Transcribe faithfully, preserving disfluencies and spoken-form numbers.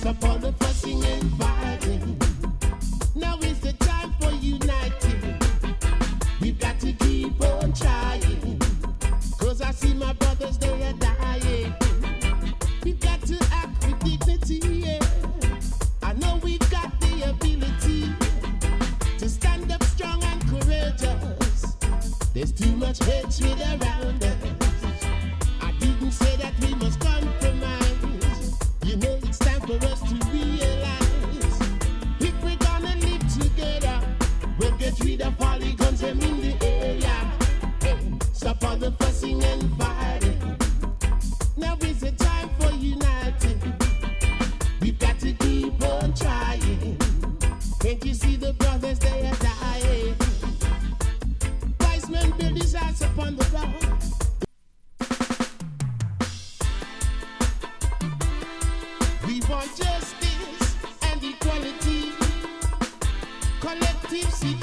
Stop all the fussing and fighting. Now is the time for uniting. We've got to keep on trying. Cause I see my brothers, they are dying. We've got to act with dignity, yeah. I know we've got the ability to stand up strong and courageous. There's too much hatred around us. I didn't say that we must compromise. You know it's time for us to realize if we're gonna live together, we'll get rid of all the guns them in the area. Hey, stop all the fussing and fighting. Now is the time for uniting. We've got to keep on trying. Can't you see the brothers, they are dying? Wise men build his house upon the rock. We want justice and equality, collective security.